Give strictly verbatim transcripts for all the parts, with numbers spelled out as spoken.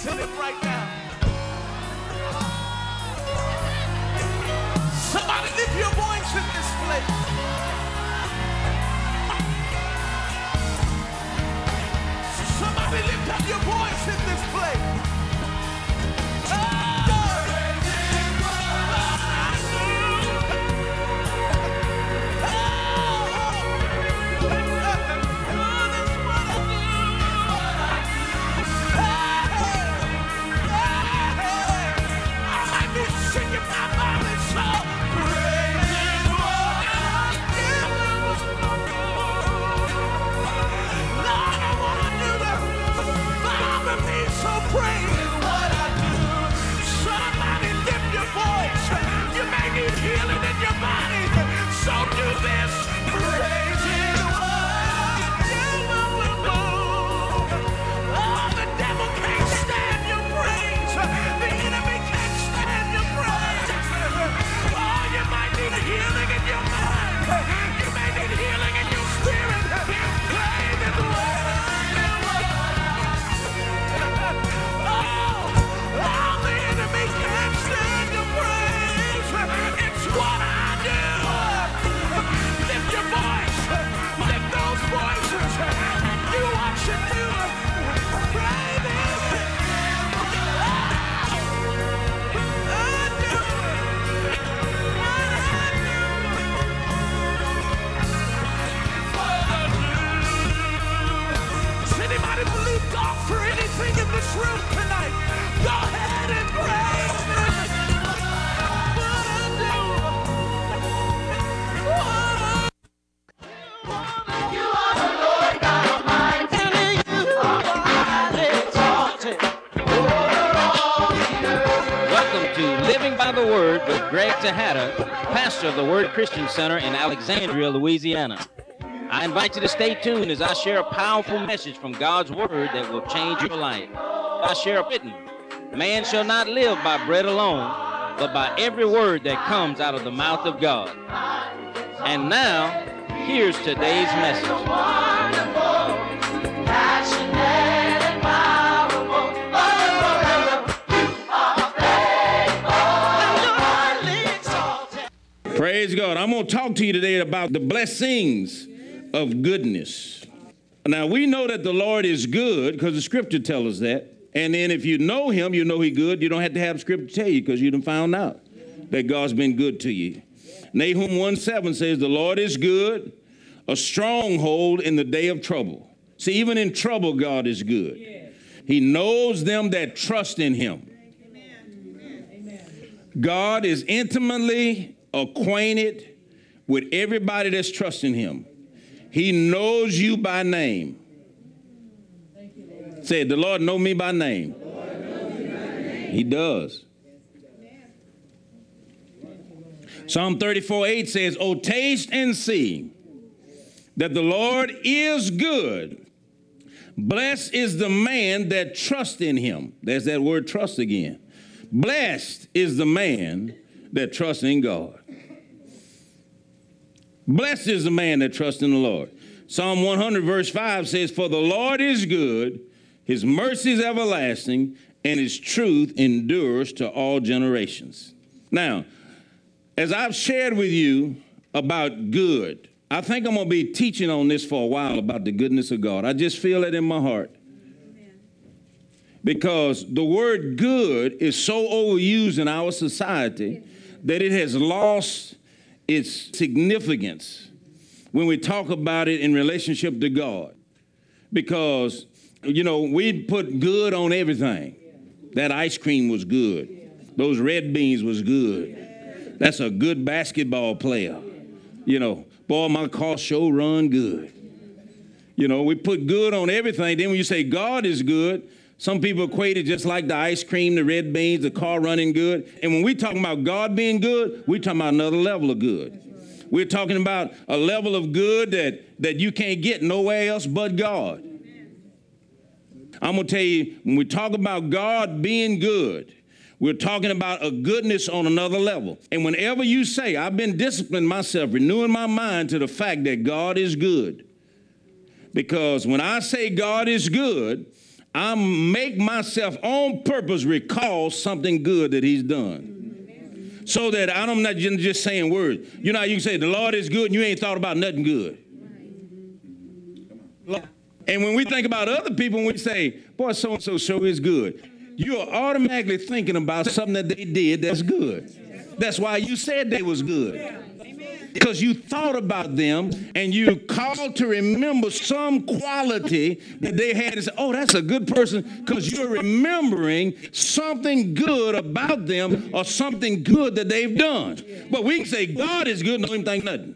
praising him right now. Somebody lift your voice in this place. Somebody lift up your voice in this place. Healing in your body, so do this. Praise Him. Oh, the devil can't stand your praise. The enemy can't stand your praise. Oh, you might need healing in your mind. You may need healing in your spirit. Praise His word. Oh, oh, the enemy can't stand your praise. It's what I do. Lift your voice. Lift those voices. Do what you do. Praise Him. I do. Does anybody believe God for anything in this room tonight? Go ahead and praise Him. Welcome to Living by the Word with Greg Tejada, pastor of the Word Christian Center in Alexandria, Louisiana. I invite you to stay tuned as I share a powerful message from God's Word that will change your life. I share a written, man shall not live by bread alone, but by every word that comes out of the mouth of God. And now, here's today's message. Praise God. I'm going to talk to you today about the blessings of goodness. Now, we know that the Lord is good because the scripture tells us that. And then if you know him, you know he's good. You don't have to have scripture tell you because you done found out that God's been good to you. Nahum one seven says, the Lord is good, a stronghold in the day of trouble. See, even in trouble, God is good. He knows them that trust in him. God is intimately acquainted with everybody that's trusting him. He knows you by name. Say, the Lord know me by name. He does. Psalm thirty-four eight says, oh, taste and see that the Lord is good. Blessed is the man that trusts in him. There's that word trust again. Blessed is the man that trusts in God. Blessed is the man that trusts in the Lord. Psalm one hundred verse five says, for the Lord is good, his mercy is everlasting, and his truth endures to all generations. Now, as I've shared with you about good, I think I'm going to be teaching on this for a while about the goodness of God. I just feel it in my heart. Because the word good is so overused in our society that it has lost its significance when we talk about it in relationship to God. Because, you know, we put good on everything. That ice cream was good. Those red beans was good. That's a good basketball player. You know, boy, my car sure run good. You know, we put good on everything. Then when you say God is good, some people equate it just like the ice cream, the red beans, the car running good. And when we talking about God being good, we're talking about another level of good. We're talking about a level of good that, that you can't get nowhere else but God. I'm going to tell you, when we talk about God being good, we're talking about a goodness on another level. And whenever you say, I've been disciplining myself, renewing my mind to the fact that God is good. Because when I say God is good, I make myself on purpose recall something good that he's done. So that I'm not just saying words. You know how you can say the Lord is good and you ain't thought about nothing good. And when we think about other people, when we say, boy, so-and-so show is good, you are automatically thinking about something that they did that's good. That's why you said they was good. Because you thought about them and you called to remember some quality that they had and said, oh, that's a good person, because you're remembering something good about them or something good that they've done. But we can say God is good and don't even think nothing.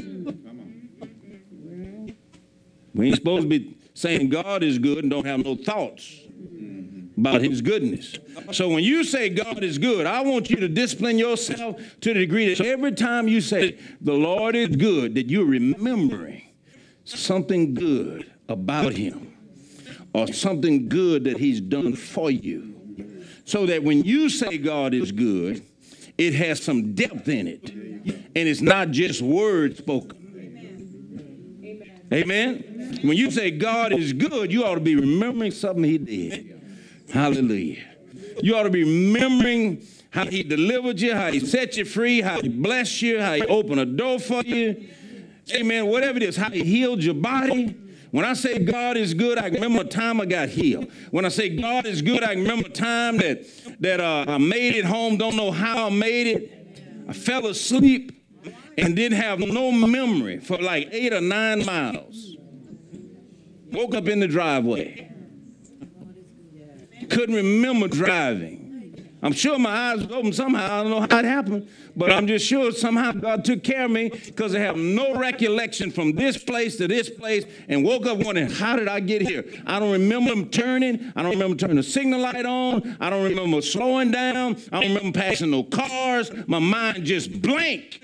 We ain't supposed to be saying God is good and don't have no thoughts about his goodness. So when you say God is good, I want you to discipline yourself to the degree that every time you say the Lord is good, that you're remembering something good about him or something good that he's done for you. So that when you say God is good, it has some depth in it. And it's not just words spoken. Amen. Amen? When you say God is good, you ought to be remembering something he did. Hallelujah. You ought to be remembering how he delivered you, how he set you free, how he blessed you, how he opened a door for you. Amen. Whatever it is, how he healed your body. When I say God is good, I remember a time I got healed. When I say God is good, I remember a time that, that uh, I made it home, don't know how I made it. I fell asleep and didn't have no memory for like eight or nine miles. Woke up in the driveway. Couldn't remember driving. I'm sure my eyes was open somehow. I don't know how it happened, but I'm just sure somehow God took care of me, because I have no recollection from this place to this place, and woke up wondering, how did I get here? I don't remember turning. I don't remember turning the signal light on. I don't remember slowing down. I don't remember passing no cars. My mind just blank.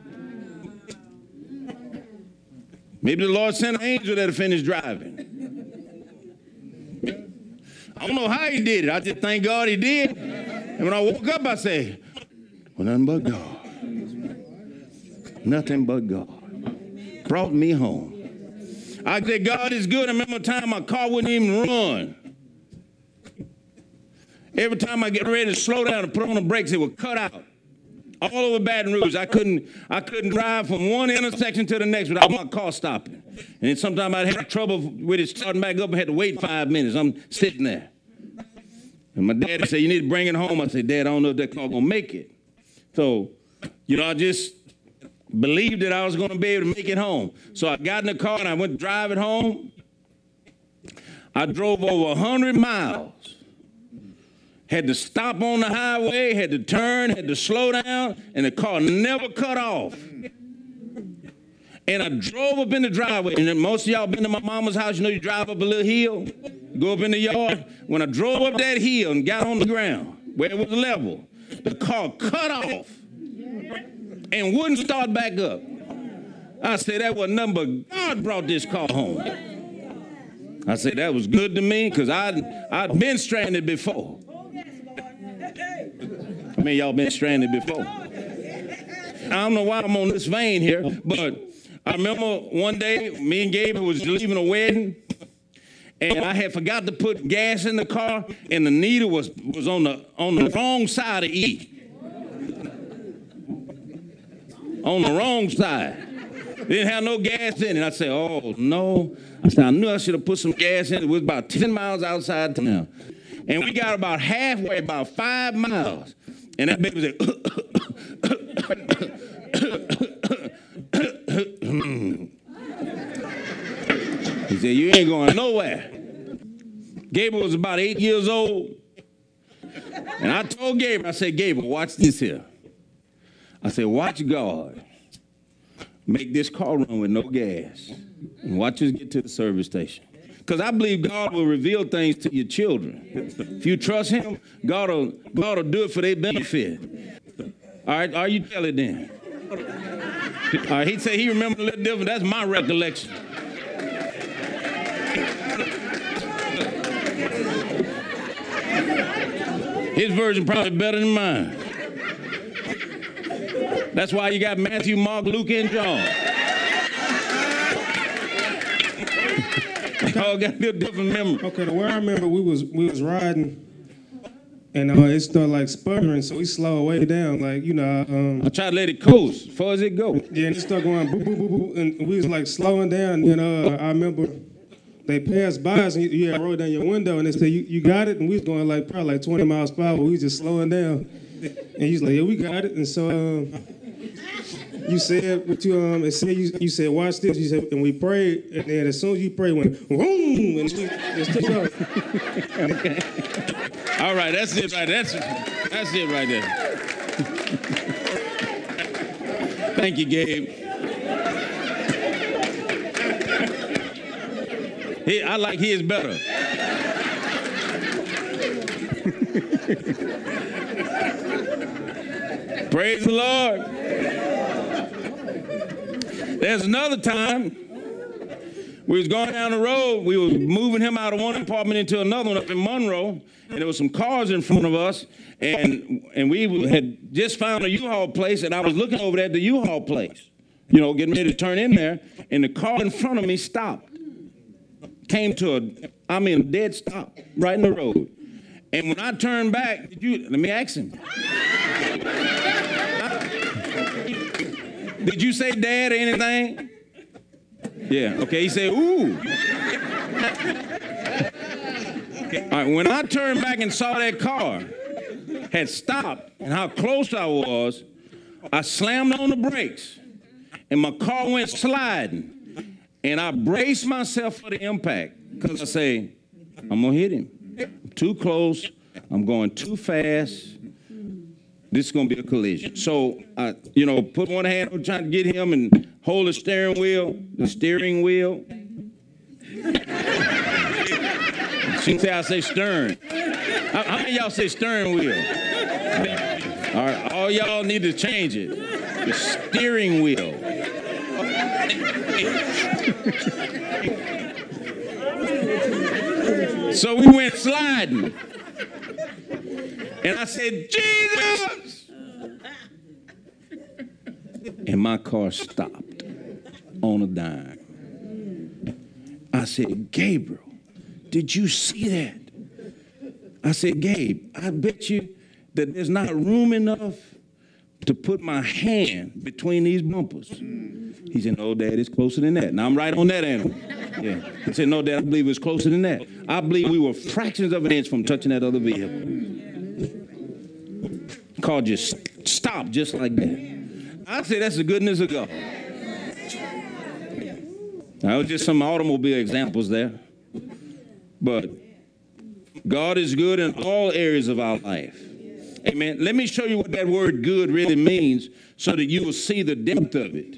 Maybe the Lord sent an angel that'll finish driving. I don't know how he did it. I just thank God he did. And when I woke up, I said, well, nothing but God. Nothing but God. Brought me home. I said, God is good. I remember a time my car wouldn't even run. Every time I get ready to slow down and put on the brakes, it would cut out. All over Baton Rouge, I couldn't, I couldn't drive from one intersection to the next without my car stopping. And sometimes I'd have trouble with it starting back up and had to wait five minutes. I'm sitting there. And my daddy said, you need to bring it home. I said, Dad, I don't know if that car going to make it. So, you know, I just believed that I was going to be able to make it home. So I got in the car and I went to drive it home. I drove over one hundred miles. Had to stop on the highway, had to turn, had to slow down, and the car never cut off. And I drove up in the driveway. And most of y'all been to my mama's house, you know you drive up a little hill, go up in the yard. When I drove up that hill and got on the ground where it was level, the car cut off and wouldn't start back up. I said, that was nothing but God brought this car home. I said, that was good to me, because I'd, I'd been stranded before. I mean, y'all been stranded before. I don't know why I'm on this vein here, but I remember one day me and Gabe was leaving a wedding, and I had forgot to put gas in the car, and the needle was, was on the on the wrong side of E. On the wrong side. Didn't have no gas in it. I said, oh, no. I said, I knew I should have put some gas in it. It was about ten miles outside town. And we got about halfway, about five miles. And that baby said, he said, you ain't going nowhere. Gabriel was about eight years old. And I told Gabriel, I said, Gabriel, watch this here. I said, watch God make this car run with no gas. And watch us get to the service station. Because I believe God will reveal things to your children. If you trust him, God will, God will do it for their benefit. All right, are you tell it then? All right, he'd say he remembered a little different. That's my recollection. His version probably better than mine. That's why you got Matthew, Mark, Luke, and John. They all got a different memory. Okay, the way I remember, we was we was riding, and uh, it started like sputtering, so we slowed way down, like you know. Um, I try to let it coast as far as it go. yeah, and it started going boo boo boo boo, and we was like slowing down. And uh, I remember they passed by us, and you, you had rolled down your window, and they said, "You you got it," and we was going like probably like twenty miles per hour. We was just slowing down, and he's like, "Yeah, we got it," and so. Um, You said what you um and said you, you said watch this. You said and we prayed and then as soon as you prayed went boom and we just took off. Okay. All right, that's it right. That's that's it right there. Thank you, Gabe. He, I like his better. Praise the Lord. There's another time we was going down the road. We was moving him out of one apartment into another one up in Monroe, and there was some cars in front of us, and and we had just found a U-Haul place, and I was looking over there at the U-Haul place, you know, getting ready to turn in there, and the car in front of me stopped, came to a, I mean, a dead stop right in the road, and when I turned back, did you? Let me ask him. Did you say dad or anything? Yeah, okay, he said, ooh. All right, when I turned back and saw that car had stopped and how close I was, I slammed on the brakes and my car went sliding and I braced myself for the impact because I say, I'm gonna hit him. I'm too close, I'm going too fast. This is going to be a collision. So, I, you know, put one hand on trying to get him and hold the steering wheel, the steering wheel. She say I say stern. How, how many of y'all say stern wheel? All right, all y'all need to change it. The steering wheel. So we went sliding. And I said, Jesus! And my car stopped on a dime. I said, Gabriel, did you see that? I said, Gabe, I bet you that there's not room enough to put my hand between these bumpers. He said, no, Dad, it's closer than that. Now, I'm right on that animal. Yeah. He said, no, Dad, I believe it's closer than that. I believe we were fractions of an inch from touching that other vehicle. Car just stopped just like that. I'd say that's the goodness of God. That was just some automobile examples there. But God is good in all areas of our life. Amen. Let me show you what that word good really means so that you will see the depth of it.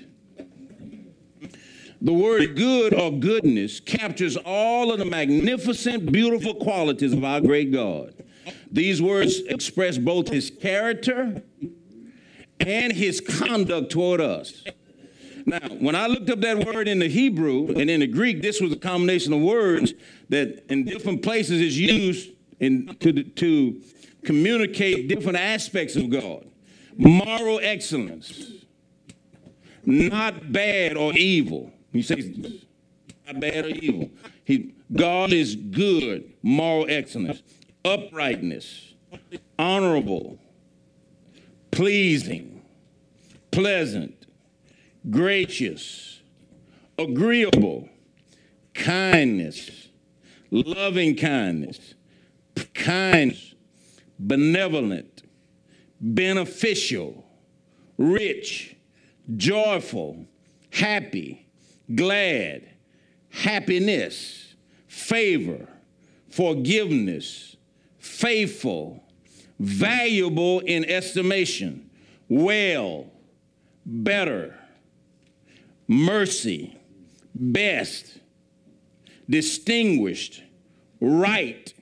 The word good or goodness captures all of the magnificent, beautiful qualities of our great God. These words express both his character and his conduct toward us. Now, when I looked up that word in the Hebrew and in the Greek, this was a combination of words that in different places is used in, to, to communicate different aspects of God. Moral excellence, not bad or evil. You say not bad or evil. He, God is good, moral excellence. Uprightness, honorable, pleasing, pleasant, gracious, agreeable, kindness, loving kindness, kindness, benevolent, beneficial, rich, joyful, happy, glad, happiness, favor, forgiveness, faithful, valuable in estimation, well, better, mercy, best, distinguished, right,